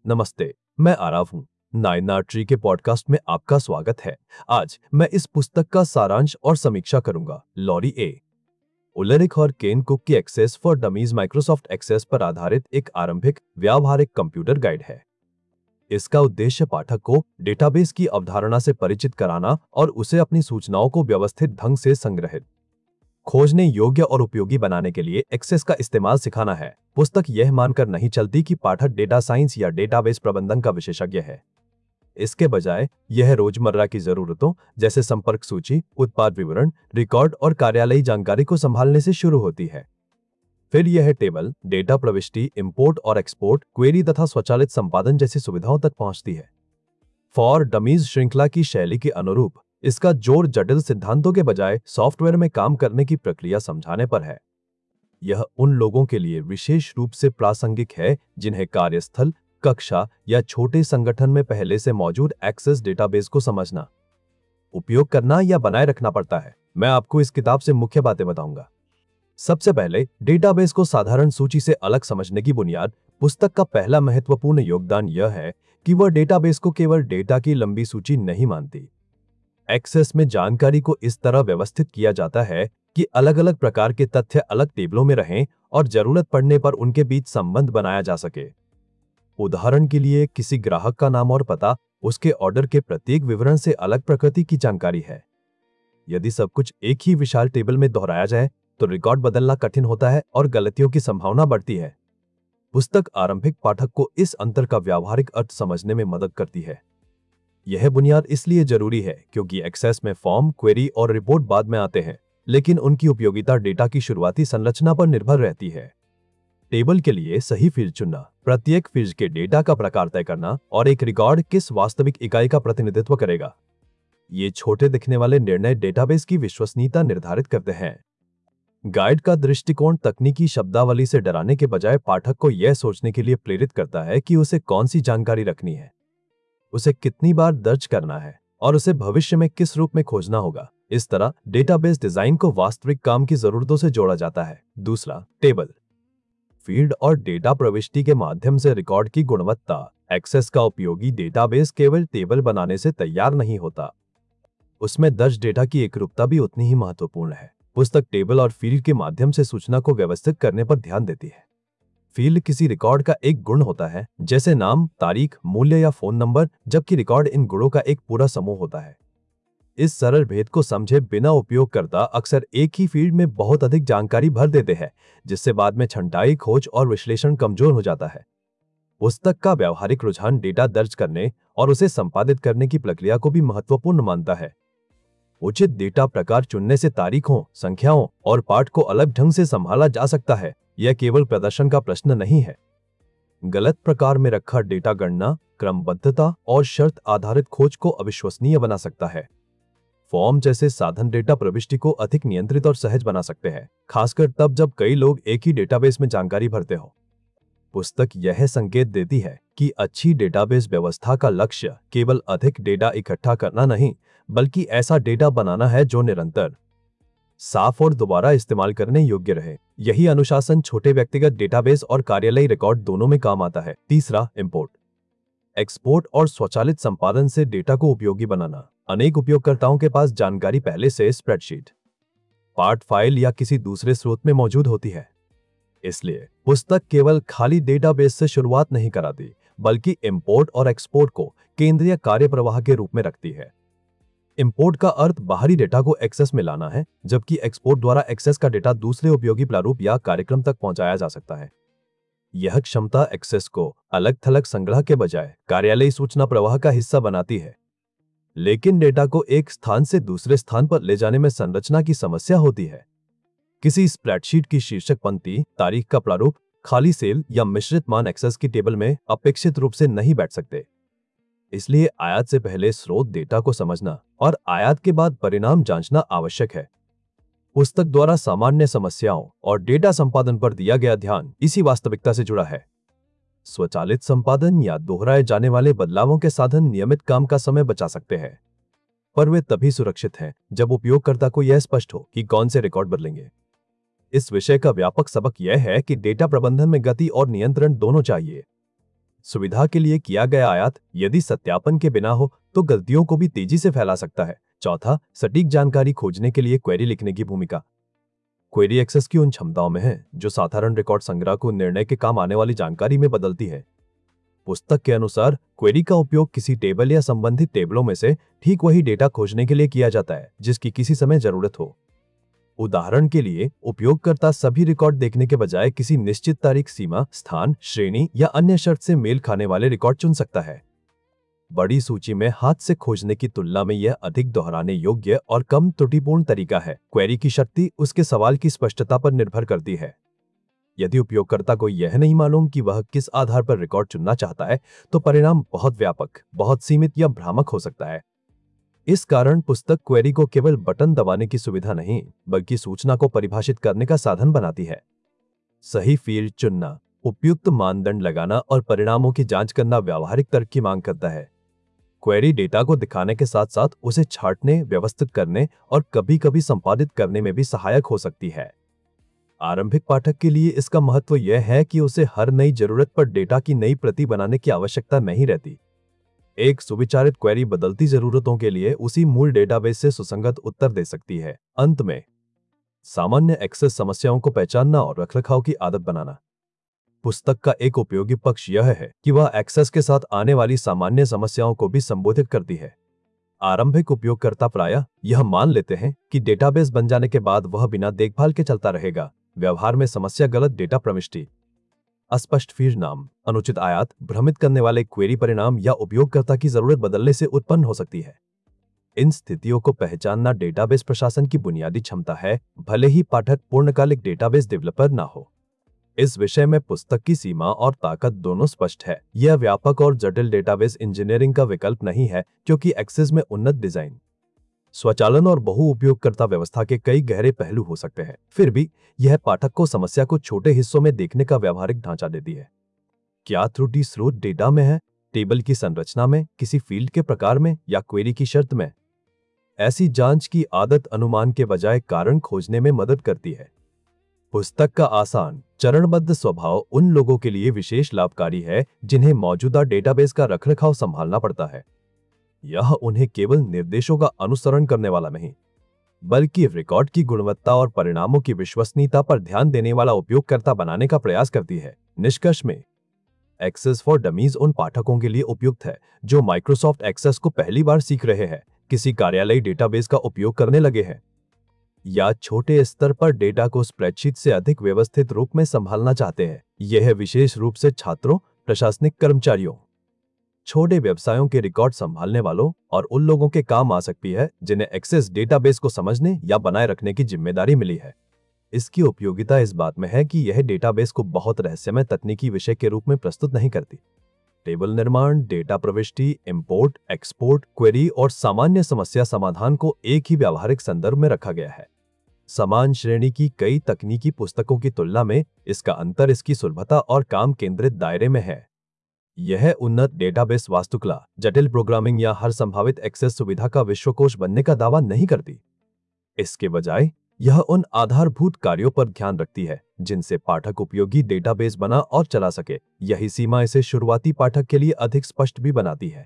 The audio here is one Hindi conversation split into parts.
नमस्ते, मैं आराव हूँ। नाइना ट्री के पॉडकास्ट में आपका स्वागत है। आज मैं इस पुस्तक का सारांश और समीक्षा करूंगा। Lorry A. उलरिक और केन कुक की Access for Dummies Microsoft Access पर आधारित एक आरंभिक व्यावहारिक कंप्यूटर गाइड है। इसका उद्देश्य पाठक को डेटाबेस की अवधारणा से परिचित कराना और उसे अपनी सूचनाओं को व्यवस्थित ढंग से संग्रहित, खोजने योग्य और उपयोगी बनाने के लिए एक्सेस का इस्तेमाल सिखाना है। पुस्तक यह मानकर नहीं चलती कि पाठक डेटा साइंस या डेटाबेस प्रबंधन का विशेषज्ञ है। इसके बजाय यह रोजमर्रा की जरूरतों जैसे संपर्क सूची, उत्पाद विवरण, रिकॉर्ड और कार्यालयी जानकारी को संभालने से शुरू होती है। फिर यह टेबल, डेटा प्रविष्टि, इंपोर्ट और एक्सपोर्ट, क्वेरी तथा स्वचालित संपादन जैसी सुविधाओं तक पहुंचती है। फॉर डमीज श्रृंखला की शैली के अनुरूप इसका जोर जटिल सिद्धांतों के बजाय सॉफ्टवेयर में काम करने की प्रक्रिया समझाने पर है। यह उन लोगों के लिए विशेष रूप से प्रासंगिक है जिन्हें कार्यस्थल, कक्षा या छोटे संगठन में पहले से मौजूद एक्सेस डेटाबेस को समझना, उपयोग करना या बनाए रखना पड़ता है। मैं आपको इस किताब से मुख्य बातें बताऊंगा। सबसे पहले, डेटाबेस को साधारण सूची से अलग समझने की बुनियाद। पुस्तक का पहला महत्वपूर्ण योगदान यह है कि वह डेटाबेस को केवल डेटा की लंबी सूची नहीं मानती। एक्सेस में जानकारी को इस तरह व्यवस्थित किया जाता है कि अलग-अलग प्रकार के तथ्य अलग टेबलों में रहें और जरूरत पड़ने पर उनके बीच संबंध बनाया जा सके। उदाहरण के लिए, किसी ग्राहक का नाम और पता उसके ऑर्डर के प्रत्येक विवरण से अलग प्रकृति की जानकारी है। यदि सब कुछ एक ही विशाल टेबल में दोहराया जाए तो रिकॉर्ड बदलना कठिन होता है और गलतियों की संभावना बढ़ती है। पुस्तक आरंभिक पाठक को इस अंतर का व्यावहारिक अर्थ समझने में मदद करती है। यह बुनियाद इसलिए जरूरी है क्योंकि एक्सेस में फॉर्म, क्वेरी और रिपोर्ट बाद में आते हैं, लेकिन उनकी उपयोगिता डेटा की शुरुआती संरचना पर निर्भर रहती है। टेबल के लिए सही फील्ड चुनना, प्रत्येक फील्ड के डेटा का प्रकार तय करना और एक रिकॉर्ड किस वास्तविक इकाई का प्रतिनिधित्व करेगा, ये छोटे दिखने वाले निर्णय डेटाबेस की विश्वसनीयता निर्धारित करते हैं। गाइड का दृष्टिकोण तकनीकी शब्दावली से डराने के बजाय पाठक को यह सोचने के लिए प्रेरित करता है कि उसे कौन सी जानकारी रखनी है, उसे कितनी बार दर्ज करना है और उसे भविष्य में किस रूप में खोजना होगा। इस तरह डेटाबेस डिजाइन को वास्तविक काम की जरूरतों से जोड़ा जाता है। दूसरा, टेबल, फील्ड और डेटा प्रविष्टि के माध्यम से रिकॉर्ड की गुणवत्ता। एक्सेस का उपयोगी डेटाबेस केवल टेबल बनाने से तैयार नहीं होता, उसमें दर्ज डेटा की एकरूपता भी उतनी ही महत्वपूर्ण है। पुस्तक टेबल और फील्ड के माध्यम से सूचना को व्यवस्थित करने पर ध्यान देती है। फील्ड किसी रिकॉर्ड का एक गुण होता है, जैसे नाम, तारीख, मूल्य या फोन नंबर, जबकि रिकॉर्ड इन गुणों का एक पूरा समूह होता है। इस सरल भेद को समझे बिना उपयोगकर्ता अक्सर एक ही फील्ड में बहुत अधिक जानकारी भर देते हैं, जिससे बाद में छंटाई, खोज और विश्लेषण कमजोर हो जाता है। पुस्तक का व्यावहारिक रुझान डेटा दर्ज करने और उसे संपादित करने की प्रक्रिया को भी महत्वपूर्ण मानता है। उचित डेटा प्रकार चुनने से तारीखों, संख्याओं और पाठ को अलग ढंग से संभाला जा सकता है। यह केवल प्रदर्शन का प्रश्न नहीं है। गलत प्रकार में रखा डेटा गणना, क्रमबद्धता और शर्त आधारित खोज को अविश्वसनीय बना सकता है। फॉर्म जैसे साधन डेटा प्रविष्टि को अधिक नियंत्रित और सहज बना सकते हैं, खासकर तब जब कई लोग एक ही डेटाबेस में जानकारी भरते हो। पुस्तक यह संकेत देती है कि अच्छी डेटाबेस व्यवस्था का लक्ष्य केवल अधिक डेटा इकट्ठा करना नहीं, बल्कि ऐसा डेटा बनाना है जो निरंतर, साफ और दोबारा इस्तेमाल करने योग्य रहे। यही अनुशासन छोटे व्यक्तिगत डेटाबेस और कार्यालयी रिकॉर्ड दोनों में काम आता है। तीसरा, इंपोर्ट, एक्सपोर्ट और स्वचालित संपादन से डेटा को उपयोगी बनाना। अनेक उपयोगकर्ताओं के पास जानकारी पहले से स्प्रेडशीट, पार्ट फाइल या किसी दूसरे स्रोत में मौजूद होती है। इसलिए पुस्तक केवल खाली डेटाबेस से शुरुआत नहीं कराती, बल्कि इंपोर्ट और एक्सपोर्ट को केंद्रीय कार्यप्रवाह के रूप में रखती है। इंपोर्ट का अर्थ बाहरी डेटा को एक्सेस में लाना है, जबकि एक्सपोर्ट द्वारा एक्सेस का डेटा दूसरे उपयोगी प्रारूप या कार्यक्रम तक पहुंचाया जा सकता है। यह क्षमता एक्सेस को अलग-थलग संग्रह के बजाय कार्यालयी सूचना प्रवाह का हिस्सा बनाती है। लेकिन डेटा को एक स्थान से दूसरे स्थान पर ले जाने में संरचना की समस्या होती है। किसी स्प्रेडशीट की शीर्षक पंक्ति, तारीख का प्रारूप, खाली सेल या मिश्रित मान एक्सेस की टेबल में अपेक्षित रूप से नहीं बैठ सकते। इसलिए आयात से पहले स्रोत डेटा को समझना और आयात के बाद परिणाम जांचना आवश्यक है। पुस्तक द्वारा सामान्य समस्याओं और डेटा संपादन पर दिया गया ध्यान इसी वास्तविकता से जुड़ा है। स्वचालित संपादन या दोहराए जाने वाले बदलावों के साधन नियमित काम का समय बचा सकते हैं, पर वे तभी सुरक्षित हैं जब उपयोगकर्ता को यह स्पष्ट हो कि कौन से रिकॉर्ड बदलेंगे। इस विषय का व्यापक सबक यह है कि डेटा प्रबंधन में गति और नियंत्रण दोनों चाहिए। सुविधा के लिए किया गया आयात यदि सत्यापन के बिना हो तो गलतियों को भी तेजी से फैला सकता है। चौथा, सटीक जानकारी खोजने के लिए क्वेरी लिखने की भूमिका। क्वेरी एक्सेस की उन क्षमताओं में है जो साधारण रिकॉर्ड संग्रह को निर्णय के काम आने वाली जानकारी में बदलती है। पुस्तक के अनुसार क्वेरी का उपयोग किसी टेबल या संबंधित टेबलों में से ठीक वही डेटा खोजने के लिए किया जाता है जिसकी किसी समय जरूरत हो। उदाहरण के लिए, उपयोगकर्ता सभी रिकॉर्ड देखने के बजाय किसी निश्चित तारीख सीमा, स्थान, श्रेणी या अन्य शर्त से मेल खाने वाले रिकॉर्ड चुन सकता है। बड़ी सूची में हाथ से खोजने की तुलना में यह अधिक दोहराने योग्य और कम त्रुटिपूर्ण तरीका है। क्वेरी की शक्ति उसके सवाल की स्पष्टता पर निर्भर करती है। यदि उपयोगकर्ता को यह नहीं मालूम कि वह किस आधार पर रिकॉर्ड चुनना चाहता है, तो परिणाम बहुत व्यापक, बहुत सीमित या भ्रामक हो सकता है। इस कारण पुस्तक क्वेरी को केवल बटन दबाने की सुविधा नहीं, बल्कि सूचना को परिभाषित करने का साधन बनाती है। सही फील्ड चुनना, उपयुक्त मानदंड लगाना और परिणामों की जांच करना व्यावहारिक तर्क की मांग करता है। क्वेरी डेटा को दिखाने के साथ साथ उसे छांटने, व्यवस्थित करने और कभी-कभी संपादित करने में भी सहायक हो सकती है। आरंभिक पाठक के लिए इसका महत्व यह है कि उसे हर नई जरूरत पर डेटा की नई प्रति बनाने की आवश्यकता नहीं रहती। एक सुविचारित क्वेरी बदलती जरूरतों के लिए उसी मूल डेटाबेस से सुसंगत उत्तर दे सकती है। अंत में, सामान्य एक्सेस समस्याओं को पहचानना और रखरखाव की आदत बनाना। पुस्तक का एक उपयोगी पक्ष यह है कि वह एक्सेस के साथ आने वाली सामान्य समस्याओं को भी संबोधित करती है। आरंभिक उपयोगकर्ता प्रायः यह मान लेते हैं कि डेटाबेस बन जाने के बाद वह बिना देखभाल के चलता रहेगा। व्यवहार में समस्या गलत डेटा प्रविष्टि, अस्पष्ट फील्ड नाम, अनुचित आयात, भ्रमित करने वाले क्वेरी परिणाम या उपयोगकर्ता की जरूरत बदलने से उत्पन्न हो सकती है। इन स्थितियों को पहचानना डेटाबेस प्रशासन की बुनियादी क्षमता है, भले ही पाठक पूर्णकालिक डेटाबेस डेवलपर ना हो। इस विषय में पुस्तक की सीमा और ताकत दोनों स्पष्ट है। यह व्यापक और जटिल डेटाबेस इंजीनियरिंग का विकल्प नहीं है, क्योंकि एक्सेस में उन्नत डिजाइन, स्वचालन और बहु उपयोगकर्ता व्यवस्था के कई गहरे पहलू हो सकते हैं। फिर भी यह पाठक को समस्या को छोटे हिस्सों में देखने का व्यावहारिक ढांचा देती है। क्या त्रुटि स्रोत डेटा में है, टेबल की संरचना में, किसी फील्ड के प्रकार में या क्वेरी की शर्त में? ऐसी जांच की आदत अनुमान के बजाय कारण खोजने में मदद करती है। पुस्तक का आसान, चरणबद्ध स्वभाव उन लोगों के लिए विशेष लाभकारी है जिन्हें मौजूदा डेटाबेस का रखरखाव संभालना पड़ता है। यह उन्हें केवल निर्देशों का अनुसरण करने वाला नहीं, बल्कि रिकॉर्ड की गुणवत्ता और परिणामों की विश्वसनीयता पर ध्यान देने वाला उपयोगकर्ता बनाने का प्रयास करती है। निष्कर्ष में, एक्सेस फॉर डमीज उन पाठकों के लिए उपयुक्त है जो माइक्रोसॉफ्ट एक्सेस को पहली बार सीख रहे हैं, किसी कार्यालयी डेटाबेस का उपयोग करने लगे हैं, या छोटे स्तर पर डेटा को स्प्रेडशीट से अधिक व्यवस्थित रूप में संभालना चाहते हैं। यह विशेष रूप से छात्रों, प्रशासनिक कर्मचारियों, छोटे व्यवसायों के रिकॉर्ड संभालने वालों और उन लोगों के काम आ सकती है जिन्हें एक्सेस डेटाबेस को समझने या बनाए रखने की जिम्मेदारी मिली है। इसकी उपयोगिता इस बात में है कि यह डेटाबेस को बहुत रहस्यमय तकनीकी विषय के रूप में प्रस्तुत नहीं करती। टेबल निर्माण, डेटा प्रविष्टि, इंपोर्ट, एक्सपोर्ट, क्वेरी और सामान्य समस्या समाधान को एक ही व्यावहारिक संदर्भ में रखा गया है। समान श्रेणी की कई तकनीकी पुस्तकों की तुलना में इसका अंतर इसकी सुलभता और काम केंद्रित दायरे में है। यह उन्नत डेटाबेस वास्तुकला, जटिल प्रोग्रामिंग या हर संभावित एक्सेस सुविधा का विश्वकोश बनने का दावा नहीं करती। इसके बजाय यह उन आधारभूत कार्यों पर ध्यान रखती है जिनसे पाठक उपयोगी डेटाबेस बना और चला सके। यही सीमा इसे शुरुआती पाठक के लिए अधिक स्पष्ट भी बनाती है।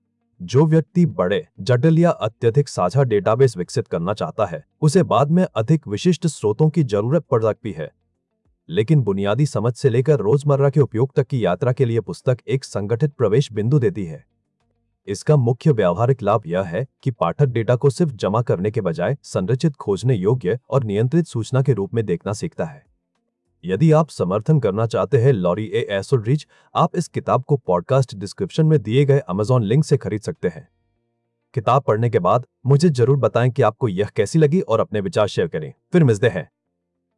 जो व्यक्ति बड़े, जटिल या अत्यधिक साझा डेटाबेस विकसित करना चाहता है, उसे बाद में अधिक विशिष्ट स्रोतों की जरूरत पड़ सकती है। लेकिन बुनियादी समझ से लेकर रोजमर्रा के उपयोग तक की यात्रा के लिए पुस्तक एक संगठित प्रवेश बिंदु देती है। इसका मुख्य व्यावहारिक लाभ यह है कि पाठक डेटा को सिर्फ जमा करने के बजाय संरचित, खोजने योग्य और नियंत्रित सूचना के रूप में देखना सीखता है। यदि आप समर्थन करना चाहते हैं लॉरी ए एसोल्ड्रिच, आप इस किताब को पॉडकास्ट डिस्क्रिप्शन में दिए गए अमेज़न लिंक से खरीद सकते हैं। किताब पढ़ने के बाद मुझे जरूर बताएं कि आपको यह कैसी लगी और अपने विचार शेयर करें। फिर मिलते हैं।